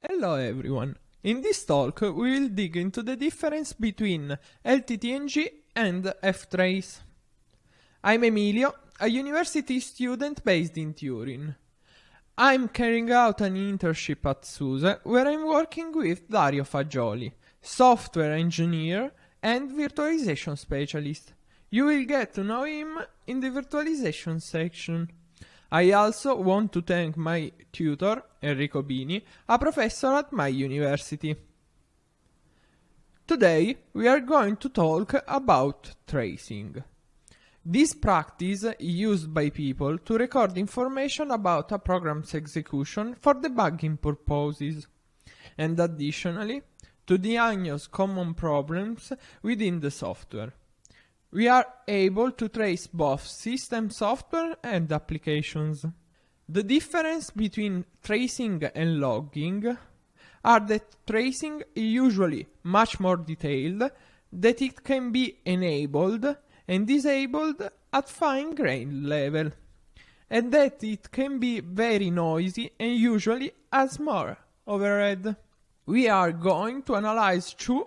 Hello everyone. In this talk we will dig into the difference between LTTNG and ftrace. I'm Emilio, a university student based in Turin. I'm carrying out an internship at SUSE where I'm working with Dario Fagioli, software engineer and virtualization specialist. You will get to know him in the virtualization section. I also want to thank my tutor, Enrico Bini, a professor at my university. Today we are going to talk about tracing. This practice is used by people to record information about a program's execution for debugging purposes, and additionally to diagnose common problems within the software. We are able to trace both system software and applications. The difference between tracing and logging are that tracing is usually much more detailed, that it can be enabled and disabled at fine-grained level, and that it can be very noisy and usually has more overhead. We are going to analyze two